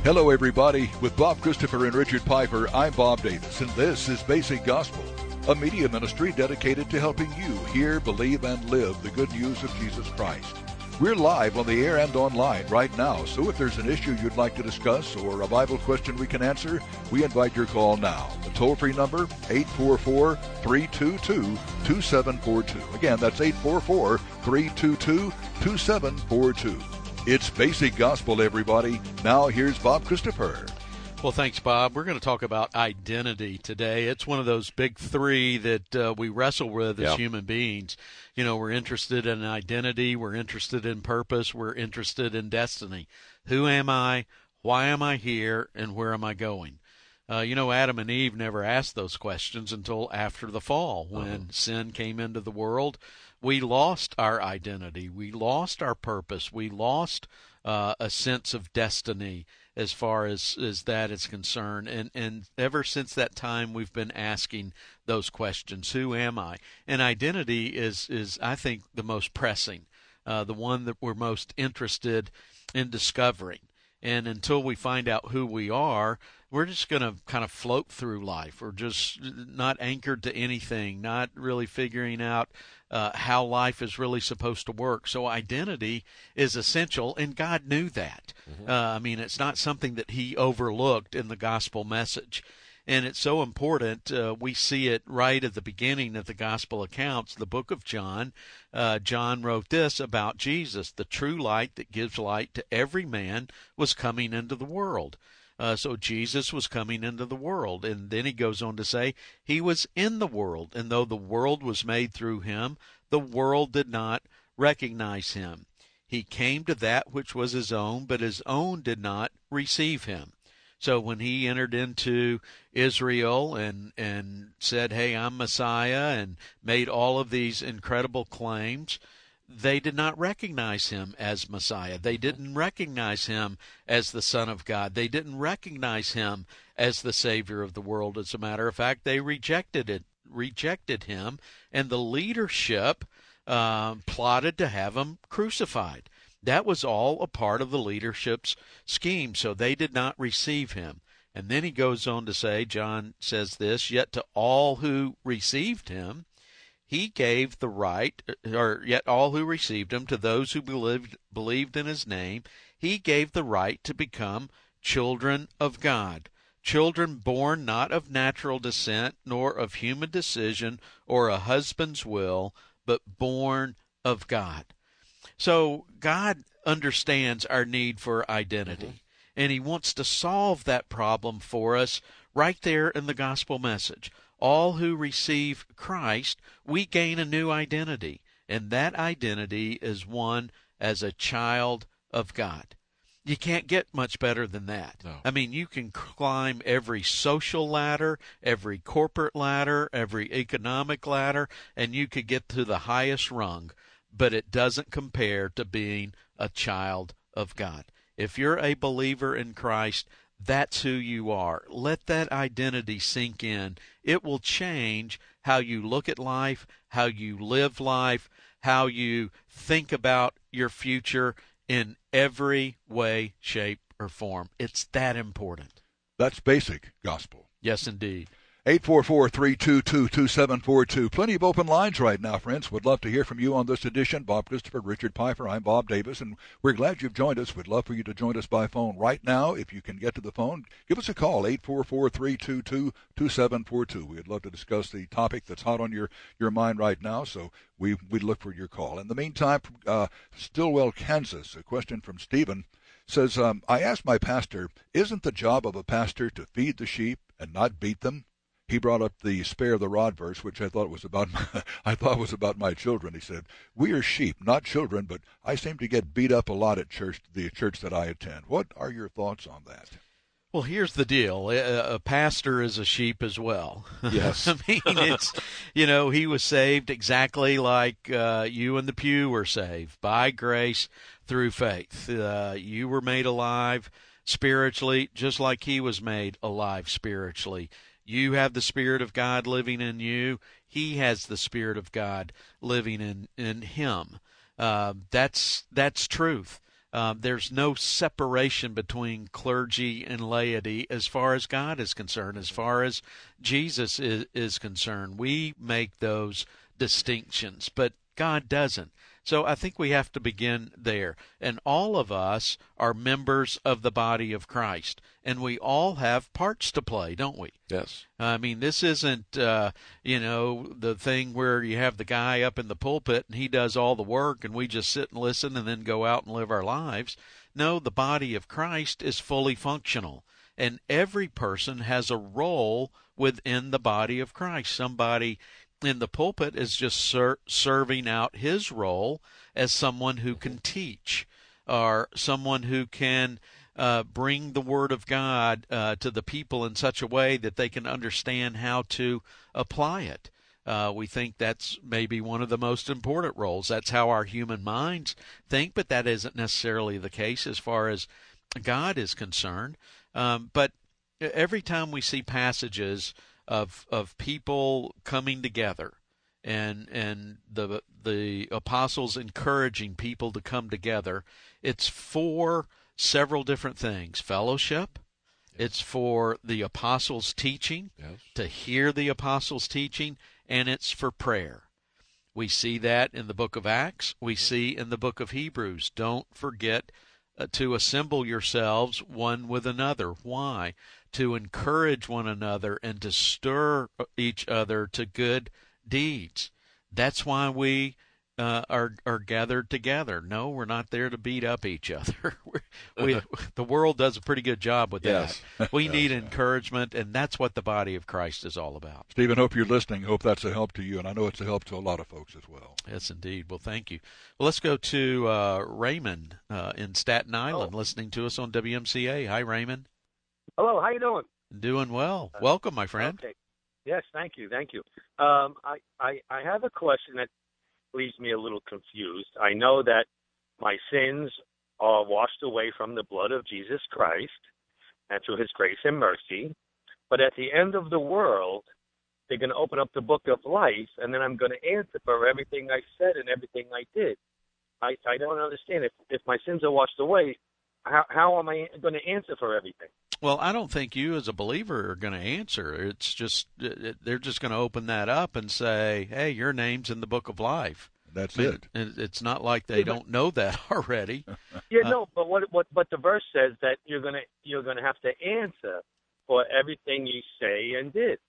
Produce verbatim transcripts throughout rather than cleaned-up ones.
Hello, everybody. With Bob Christopher and Richard Piper, I'm Bob Davis, and this is Basic Gospel, a media ministry dedicated to helping you hear, believe, and live the good news of Jesus Christ. We're live on the air and online right now, so if there's an issue you'd like to discuss or a Bible question we can answer, we invite your call now. The toll-free number, eight four four, three two two, two seven four two. Again, that's eight four four, three two two, two seven four two. It's Basic Gospel, everybody. Now here's Bob Christopher. Well, thanks, Bob. We're going to talk about identity today. It's one of those big three that uh, we wrestle with as yeah. human beings. You know, we're interested in identity, we're interested in purpose, we're interested in destiny. Who am I? Why am I here? And where am I going? Uh, you know, Adam and Eve never asked those questions until after the fall. When uh-huh. sin came into the world, we lost our identity. We lost our purpose. We lost uh, a sense of destiny as far as, as that is concerned. And, and ever since that time, we've been asking those questions. Who am I? And identity is, is I think, the most pressing, uh, the one that we're most interested in discovering. And until we find out who we are, we're just going to kind of float through life. We're just not anchored to anything, not really figuring out uh, how life is really supposed to work. So identity is essential, and God knew that. Mm-hmm. Uh, I mean, it's not something that he overlooked in the gospel message. And it's so important. Uh, we see it right at the beginning of the gospel accounts, the book of John. Uh, John wrote this about Jesus: the true light that gives light to every man was coming into the world. Uh, so Jesus was coming into the world. And then he goes on to say, he was in the world, and though the world was made through him, the world did not recognize him. He came to that which was his own, but his own did not receive him. So when he entered into Israel and, and said, hey, I'm Messiah, and made all of these incredible claims, they did not recognize him as Messiah. They didn't recognize him as the Son of God. They didn't recognize him as the Savior of the world. As a matter of fact, they rejected it, rejected him, and the leadership uh, plotted to have him crucified. That was all a part of the leadership's scheme, so they did not receive him. And then he goes on to say, John says this, yet to all who received him, he gave the right, or yet all who received him, to those who believed, believed in his name, he gave the right to become children of God. Children born not of natural descent, nor of human decision, or a husband's will, but born of God. So God understands our need for identity, mm-hmm. and he wants to solve that problem for us right there in the gospel message. All who receive Christ, we gain a new identity, and that identity is one as a child of God. You can't get much better than that. No. I mean, you can climb every social ladder, every corporate ladder, every economic ladder, and you could get to the highest rung, but it doesn't compare to being a child of God. If you're a believer in Christ, that's who you are. Let that identity sink in. It will change how you look at life, how you live life, how you think about your future in every way, shape, or form. It's that important. That's Basic Gospel. Yes, indeed. eight four four, three two two, two seven four two. Plenty of open lines right now, friends. Would love to hear from you on this edition. Bob Christopher, Richard Piper, I'm Bob Davis, and we're glad you've joined us. We'd love for you to join us by phone right now. If you can get to the phone, give us a call, eight four four, three two two, two seven four two. We'd love to discuss the topic that's hot on your, your mind right now, so we, we'd look for your call. In the meantime, uh, Stillwell, Kansas, a question from Stephen says, um, I asked my pastor, isn't the job of a pastor to feed the sheep and not beat them? He brought up the spare the rod verse, which I thought was about my, I thought was about my children. He said, "We are sheep, not children, but I seem to get beat up a lot at church, the church that I attend." What are your thoughts on that? Well, here's the deal. A, a pastor is a sheep as well. Yes. I mean, it's, you know, he was saved exactly like uh, you and the pew were saved, by grace through faith. Uh, you were made alive spiritually, just like he was made alive spiritually. You have the Spirit of God living in you. He has the Spirit of God living in, in him. Uh, that's that's truth. Uh, Um, there's no separation between clergy and laity as far as God is concerned, as far as Jesus is, is concerned. We make those distinctions, but God doesn't. So I think we have to begin there. And all of us are members of the body of Christ, and we all have parts to play, don't we? Yes. I mean, this isn't, uh, you know, the thing where you have the guy up in the pulpit and he does all the work and we just sit and listen and then go out and live our lives. No, the body of Christ is fully functional, and every person has a role within the body of Christ. Somebody in the pulpit is just ser- serving out his role as someone who can teach, or someone who can uh, bring the Word of God uh, to the people in such a way that they can understand how to apply it. Uh, we think that's maybe one of the most important roles. That's how our human minds think, but that isn't necessarily the case as far as God is concerned. Um, but every time we see passages of of people coming together, and and the the apostles encouraging people to come together, it's for several different things. Fellowship, yes. It's for the apostles' teaching, yes. to hear the apostles' teaching, and it's for prayer. We see that in the book of Acts. We yes. see in the book of Hebrews. Don't forget uh, to assemble yourselves one with another. Why? To encourage one another and to stir each other to good deeds. That's why we uh, are are gathered together. No, we're not there to beat up each other. we, the world does a pretty good job with yes. that. We yes. need encouragement, and that's what the body of Christ is all about. Stephen, hope you're listening. Hope that's a help to you, and I know it's a help to a lot of folks as well. Yes, indeed. Well, thank you. Well, let's go to uh, Raymond uh, in Staten Island, oh. listening to us on W M C A. Hi, Raymond. Hello, how you doing? Doing well. Welcome, my friend. Okay. Yes, thank you, thank you. Um, I, I, I have a question that leaves me a little confused. I know that my sins are washed away from the blood of Jesus Christ and through his grace and mercy, but at the end of the world, they're going to open up the book of life, and then I'm going to answer for everything I said and everything I did. I, I don't understand. If, if my sins are washed away, how, how am I going to answer for everything? Well, I don't think you as a believer are going to answer. It's just, they're just going to open that up and say, hey, your name's in the book of life. That's I mean, it. It's not like they yeah, don't know that already. Yeah, uh, no, but what what but the verse says that you're gonna you're gonna have to answer for everything you say and did.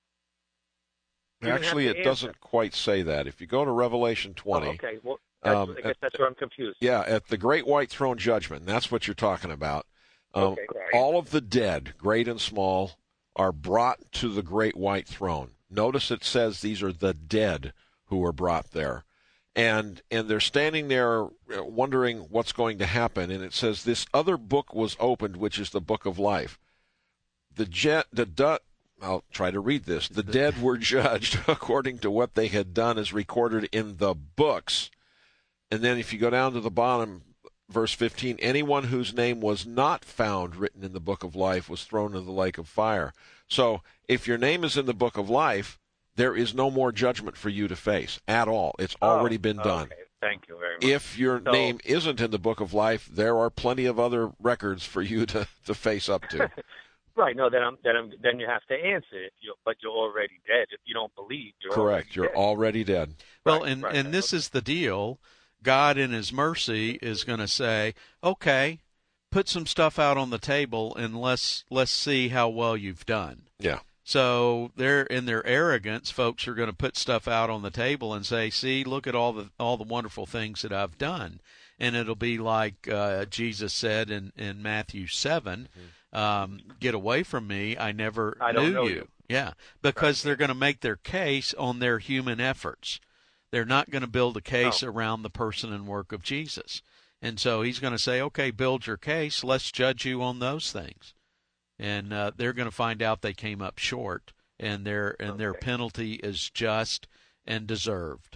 You're Actually, it answer. doesn't quite say that. If you go to Revelation twenty, oh, okay, well, that's, um, I guess that's where I'm confused. Yeah, at the Great White Throne Judgment, and that's what you're talking about. Um, okay, right. All of the dead, great and small, are brought to the Great White Throne. Notice it says these are the dead who are brought there. And and they're standing there wondering what's going to happen. And it says this other book was opened, which is the book of life. The jet, the du- I'll try to read this. The dead were judged according to what they had done as recorded in the books. And then if you go down to the bottom, verse fifteen, anyone whose name was not found written in the book of life was thrown into the lake of fire. So if your name is in the book of life, there is no more judgment for you to face at all. It's already oh, been done. Okay. Thank you very much. If your so, name isn't in the book of life, there are plenty of other records for you to, to face up to. Right. No, then I'm, then I'm, then you have to answer it. You, but you're already dead. If you don't believe, you're correct. Already you're dead. already dead. Well, right, and right, and this okay. is the deal. God, in His mercy, is going to say, "Okay, put some stuff out on the table, and let's let's see how well you've done." Yeah. So they're in their arrogance, folks are going to put stuff out on the table and say, "See, look at all the all the wonderful things that I've done," and it'll be like uh, Jesus said in in Matthew seven, mm-hmm. um, "Get away from me, I never I knew don't know you." you. Yeah, because right. they're going to make their case on their human efforts. They're not going to build a case oh. around the person and work of Jesus, and so He's going to say, "Okay, build your case. Let's judge you on those things." And uh, they're going to find out they came up short, and their and okay. their penalty is just and deserved.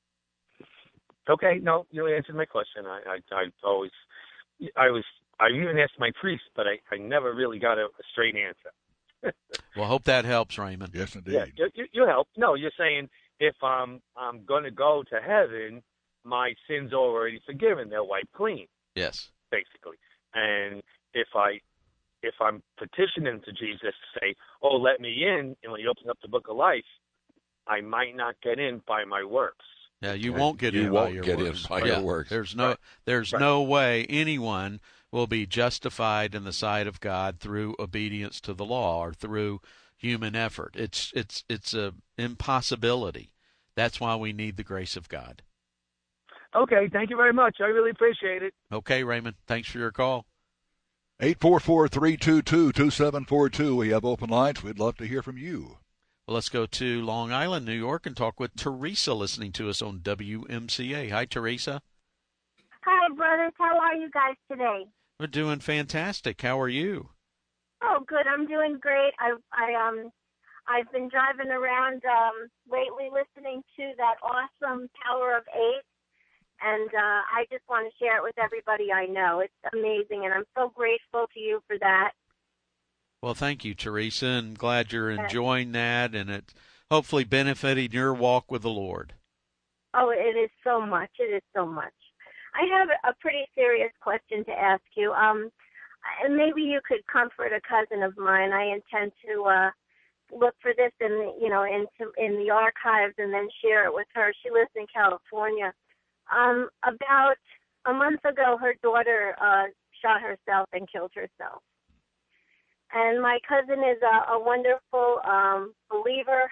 Okay, no, you answered my question. I, I, I always, I was, I even asked my priest, but I, I never really got a, a straight answer. Well, hope that helps, Raymond. Yes, indeed. Yeah, you, you, you help. No, you're saying if um, I'm going to go to heaven, my sins are already forgiven. They're wiped clean. Yes. basically. And if I if I'm petitioning to Jesus to say, "Oh, let me in," and when He opens up the book of life, I might not get in by my works. Yeah, you won't get you in won't by your get works. in by yeah, your works. There's no right. there's right. no way anyone will be justified in the sight of God through obedience to the law or through human effort. It's it's it's a impossibility. That's why we need the grace of God. Okay, thank you very much. I really appreciate it. Okay, Raymond, thanks for your call. eight four four, three two two, two seven four two. We have open lines. We'd love to hear from you. Well, let's go to Long Island, New York, and talk with Teresa listening to us on W M C A. Hi, Teresa. Hi, brothers. How are you guys today? We're doing fantastic. How are you? Oh, good. I'm doing great. I, I um, I've been driving around um, lately, listening to that awesome Power of Eight, and uh, I just want to share it with everybody I know. It's amazing, and I'm so grateful to you for that. Well, thank you, Teresa, and glad you're enjoying that, and it hopefully benefiting your walk with the Lord. Oh, it is so much. It is so much. I have a pretty serious question to ask you. Um, and maybe you could comfort a cousin of mine. I intend to uh, look for this in, you know, in in the archives and then share it with her. She lives in California. Um, about a month ago, her daughter uh, shot herself and killed herself. And my cousin is a, a wonderful um, believer.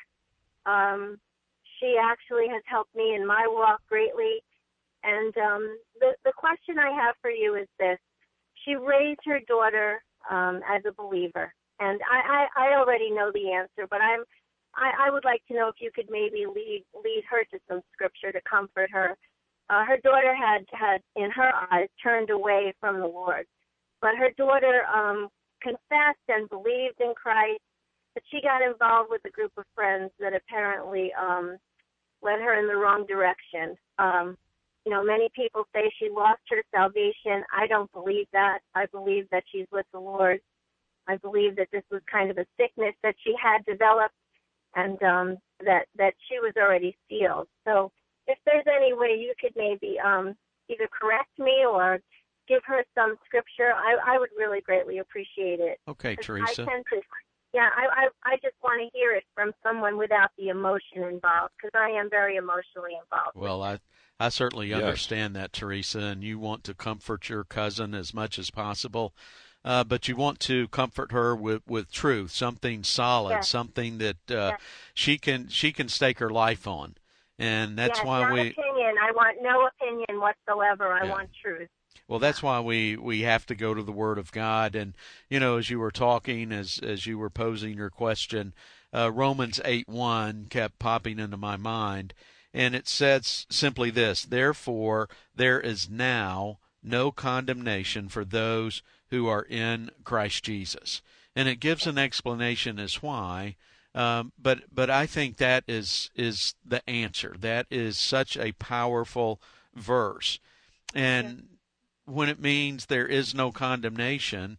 Um, she actually has helped me in my walk greatly. And um, the, the question I have for you is this. She raised her daughter um, as a believer. And I, I, I already know the answer, but I'm, I, I would like to know if you could maybe lead, lead her to some scripture to comfort her. Uh, her daughter had, had, in her eyes, turned away from the Lord. But her daughter um, confessed and believed in Christ, but she got involved with a group of friends that apparently um, led her in the wrong direction. Um, you know, many people say she lost her salvation. I don't believe that. I believe that she's with the Lord. I believe that this was kind of a sickness that she had developed, and um, that that she was already sealed. So if there's any way you could maybe um, either correct me or give her some scripture, I, I would really greatly appreciate it. Okay, Teresa. I tend to, yeah, I, I, I just want to hear it from someone without the emotion involved, because I am very emotionally involved. Well, I, I certainly Yes. understand that, Teresa, and you want to comfort your cousin as much as possible, uh, but you want to comfort her with, with truth, something solid, Yes. something that uh, Yes. she can she can stake her life on, and that's yes, why not we. opinion. I want no opinion whatsoever. I Yeah. want truth. Well, that's why we, we have to go to the Word of God. And, you know, as you were talking, as as you were posing your question, uh, Romans eight one kept popping into my mind. And it says simply this: therefore, there is now no condemnation for those who are in Christ Jesus. And it gives an explanation as why. Um, but but I think that is is the answer. That is such a powerful verse. And yeah. When it means there is no condemnation,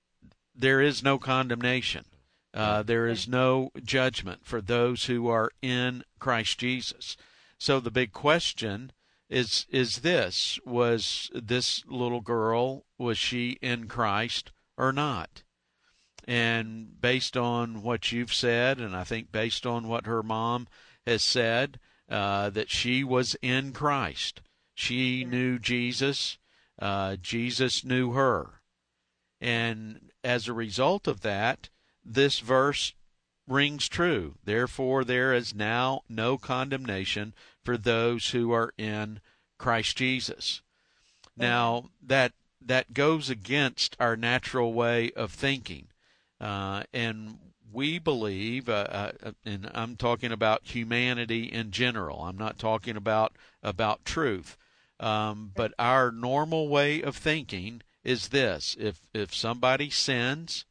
there is no condemnation. Uh, there is no judgment for those who are in Christ Jesus. So the big question is is this: was this little girl, was she in Christ or not? And based on what you've said, and I think based on what her mom has said, uh, that she was in Christ. She knew Jesus. Uh, Jesus knew her. And as a result of that, this verse rings true. Therefore, there is now no condemnation for those who are in Christ Jesus. Now, that that goes against our natural way of thinking. Uh, and we believe, uh, uh, and I'm talking about humanity in general. I'm not talking about, about truth. Um, but our normal way of thinking is this: if if somebody sins,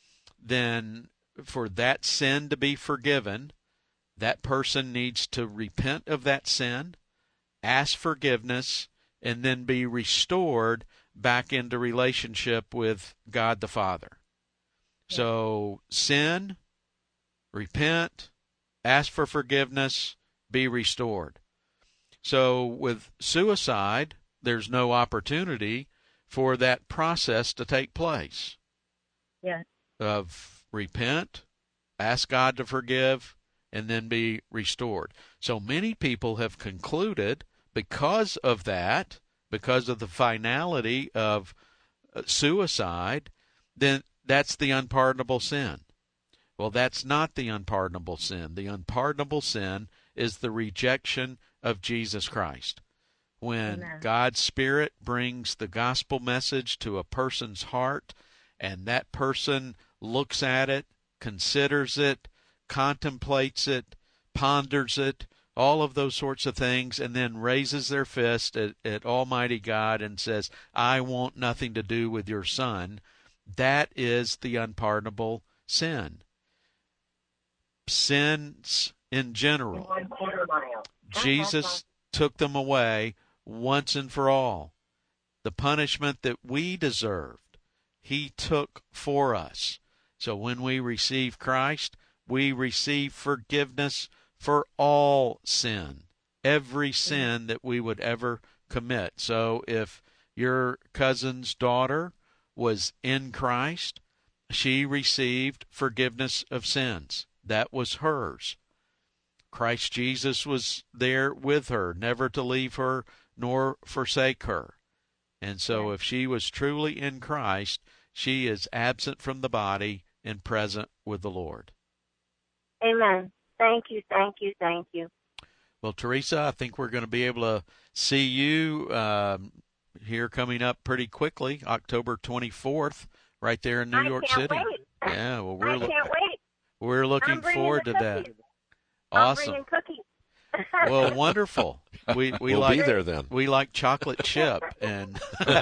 then for that sin to be forgiven, that person needs to repent of that sin, ask forgiveness, and then be restored back into relationship with God the Father. Yeah. So sin, repent, ask for forgiveness, be restored. So with suicide, there's no opportunity for that process to take place. Yes. Of repent, ask God to forgive, and then be restored. So many people have concluded because of that, because of the finality of suicide, then that's the unpardonable sin. Well, that's not the unpardonable sin. The unpardonable sin is the rejection of Jesus Christ. When Amen. God's Spirit brings the gospel message to a person's heart, and that person looks at it, considers it, contemplates it, ponders it, all of those sorts of things, and then raises their fist at, at Almighty God and says, I want nothing to do with your son, that is the unpardonable sin. Sins in general, One quarter mile. Jesus took them away once and for all. The punishment that we deserved, he took for us. So when we receive Christ, we receive forgiveness for all sin, every sin that we would ever commit. So if your cousin's daughter was in Christ, she received forgiveness of sins. That was hers. Christ Jesus was there with her, never to leave her nor forsake her. And so if she was truly in Christ, she is absent from the body and present with the Lord. Amen. Thank you, thank you, thank you. Well, Teresa, I think we're going to be able to see you um, here coming up pretty quickly, October twenty-fourth, right there in New I York can't City. Wait. Yeah, well, we're I can't wait. we're looking I'm bringing forward the to that. cookies. Awesome. I'm bringing cookies. Well, wonderful. We we we'll like be there then. we like chocolate chip and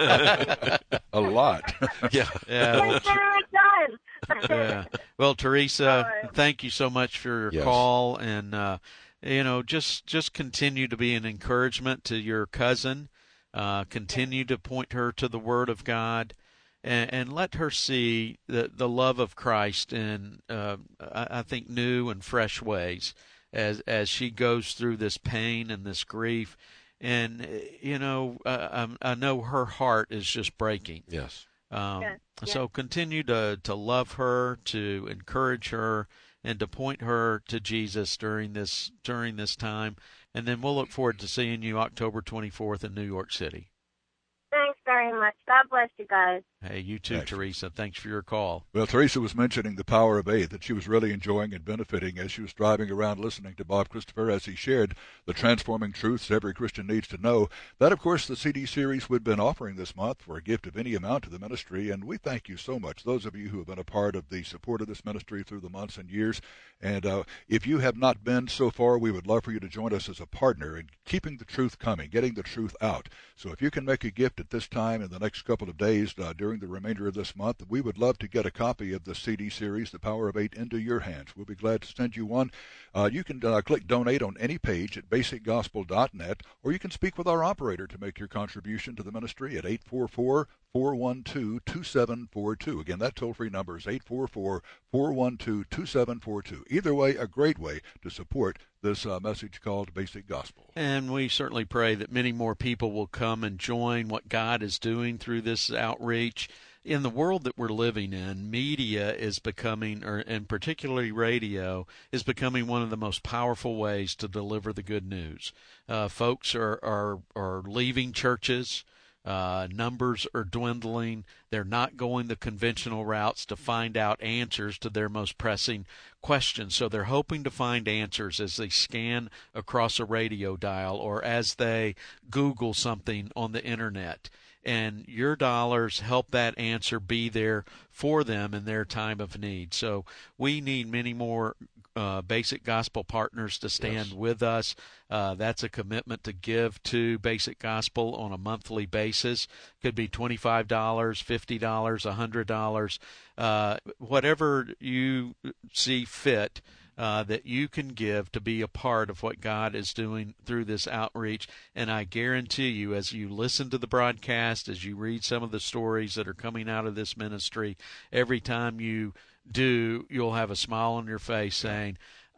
A lot. Yeah. yeah. Well, Yes, sir, it does. yeah. Well, Teresa, All right. thank you so much for your Yes. call, and uh, you know, just just continue to be an encouragement to your cousin. Uh, continue to point her to the Word of God, and, and let her see the the love of Christ in uh, I, I think new and fresh ways as as she goes through this pain and this grief. And you know, uh, I, I know her heart is just breaking. Yes. Um, Yes, yes. So continue to, to love her, to encourage her, and to point her to Jesus during this during this time. And then we'll look forward to seeing you October twenty-fourth in New York City. Thanks very much. God bless you guys. Hey, you too, Excellent. Teresa. Thanks for your call. Well, Teresa was mentioning the power of eight, that she was really enjoying and benefiting as she was driving around listening to Bob Christopher as he shared the transforming truths every Christian needs to know. That, of course, the C D series we've been offering this month for a gift of any amount to the ministry, and we thank you so much, those of you who have been a part of the support of this ministry through the months and years. And uh, if you have not been so far, we would love for you to join us as a partner in keeping the truth coming, getting the truth out. So if you can make a gift at this time in the next couple of days uh, during the remainder of this month, we would love to get a copy of the C D series, The Power of Eight, into your hands. We'll be glad to send you one. Uh, you can uh, click donate on any page at basic gospel dot net, or you can speak with our operator to make your contribution to the ministry at eight four four, four one two, two seven four two. Again, that toll-free number is eight four four, four one two, two seven four two. Either way, a great way to support this uh, message called Basic Gospel. And we certainly pray that many more people will come and join what God is doing through this outreach. In the world that we're living in, media is becoming, or and particularly radio, is becoming one of the most powerful ways to deliver the good news. Uh, folks are, are are leaving churches. Uh, numbers are dwindling. They're not going the conventional routes to find out answers to their most pressing questions. So they're hoping to find answers as they scan across a radio dial or as they Google something on the internet. And your dollars help that answer be there for them in their time of need. So we need many more uh, Basic Gospel partners to stand Yes. with us. Uh, that's a commitment to give to Basic Gospel on a monthly basis. Could be twenty-five dollars, fifty dollars, one hundred dollars, uh, whatever you see fit. Uh, that you can give to be a part of what God is doing through this outreach. And I guarantee you, as you listen to the broadcast, as you read some of the stories that are coming out of this ministry, every time you do, you'll have a smile on your face saying,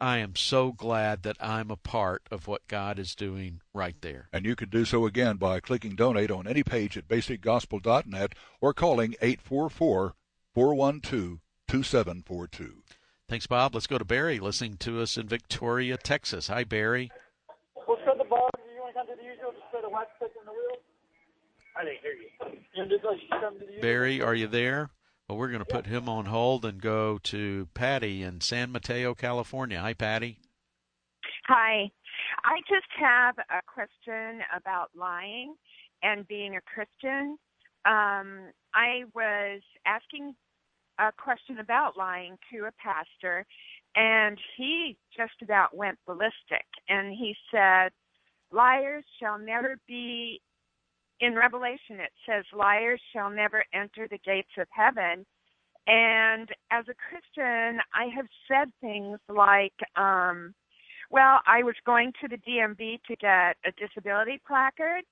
I am so glad that I'm a part of what God is doing right there. And you can do so again by clicking donate on any page at basic gospel dot net or calling eight four four, four one two, two seven four two. Thanks, Bob. Let's go to Barry, listening to us in Victoria, Texas. Hi, Barry. We'll set the bar. You want to come to the usual? Just put a wax stick in the wheel. I didn't hear you. You just like you come to the usual? Barry, are you there? Well, we're going to put him on hold and go to Patty in San Mateo, California. Hi, Patty. Hi. I just have a question about lying and being a Christian. Um, I was asking a question about lying to a pastor, and he just about went ballistic. And he said, liars shall never be, in Revelation it says, liars shall never enter the gates of heaven. And as a Christian, I have said things like, um, well, I was going to the D M V to get a disability placard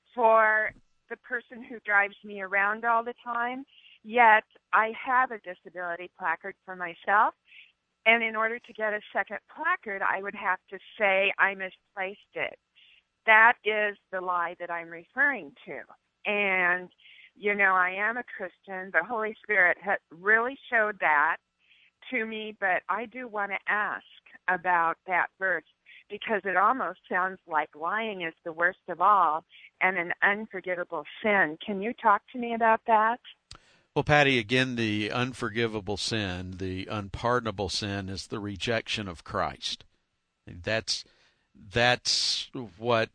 for the person who drives me around all the time, yet I have a disability placard for myself. And in order to get a second placard, I would have to say I misplaced it. That is the lie that I'm referring to. And, you know, I am a Christian. The Holy Spirit ha- really showed that to me, but I do want to ask about that verse because it almost sounds like lying is the worst of all and an unforgivable sin. Can you talk to me about that? Well, Patty, again, the unforgivable sin, the unpardonable sin is the rejection of Christ. That's that's what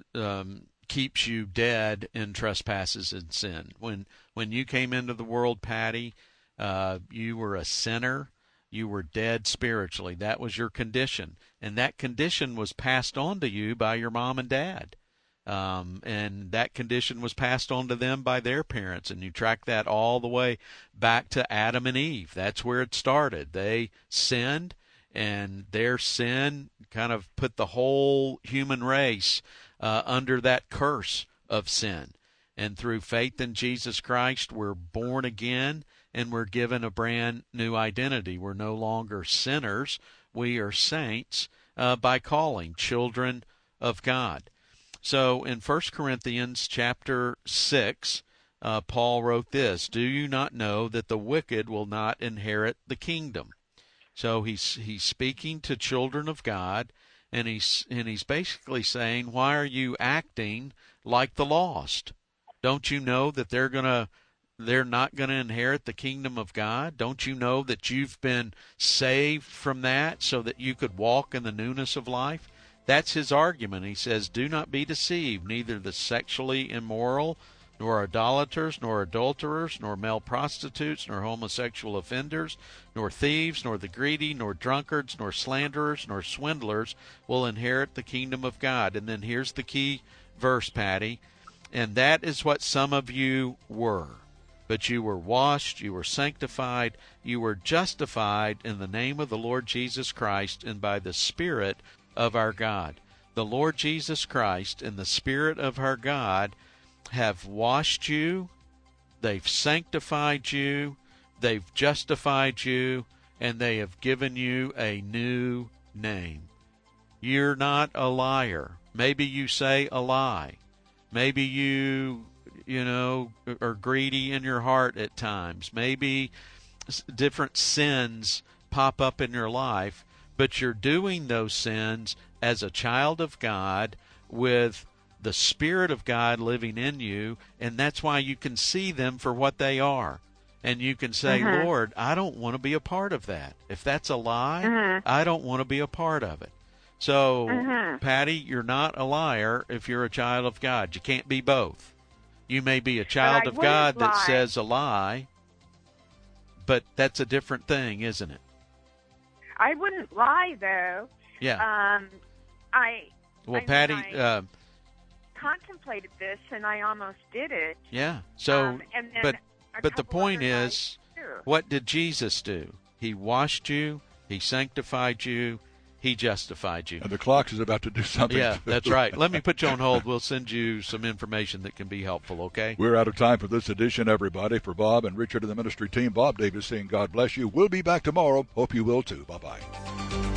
um, keeps you dead in trespasses and sin. When when you came into the world, Patty, uh, you were a sinner. You were dead spiritually. That was your condition. And that condition was passed on to you by your mom and dad. Um, and that condition was passed on to them by their parents. And you track that all the way back to Adam and Eve. That's where it started. They sinned, and their sin kind of put the whole human race uh, under that curse of sin. And through faith in Jesus Christ, we're born again, and we're given a brand new identity. We're no longer sinners. We are saints uh, by calling children of God. So in First Corinthians chapter six, uh, Paul wrote this, "Do you not know that the wicked will not inherit the kingdom?" So he's he's speaking to children of God, and he's and he's basically saying, why are you acting like the lost? Don't you know that they're gonna they're not going to inherit the kingdom of God? Don't you know that you've been saved from that so that you could walk in the newness of life? That's his argument. He says, do not be deceived, neither the sexually immoral, nor idolaters, nor adulterers, nor male prostitutes, nor homosexual offenders, nor thieves, nor the greedy, nor drunkards, nor slanderers, nor swindlers will inherit the kingdom of God. And then here's the key verse, Patty, and that is what some of you were. But you were washed, you were sanctified, you were justified in the name of the Lord Jesus Christ and by the Spirit of our God. The Lord Jesus Christ and the Spirit of our God have washed you, they've sanctified you, they've justified you, and they have given you a new name. You're not a liar. Maybe you say a lie. Maybe you, you know, are greedy in your heart at times. Maybe different sins pop up in your life, but you're doing those sins as a child of God with the Spirit of God living in you, and that's why you can see them for what they are. And you can say, uh-huh. Lord, I don't want to be a part of that. If that's a lie, uh-huh. I don't want to be a part of it. So, uh-huh. Patty, you're not a liar if you're a child of God. You can't be both. You may be a child of God that lie. says a lie, but that's a different thing, isn't it? I wouldn't lie, though. Yeah. Um, I. Well, I Patty. Mean, I uh, contemplated this, and I almost did it. Yeah. So, um, and then but but the point is, too. what did Jesus do? He washed you. He sanctified you. He justified you. And the clock is about to do something. Yeah, too. That's right. Let me put you on hold. We'll send you some information that can be helpful, okay? We're out of time for this edition, everybody. For Bob and Richard and the ministry team, Bob Davis saying God bless you. We'll be back tomorrow. Hope you will, too. Bye-bye.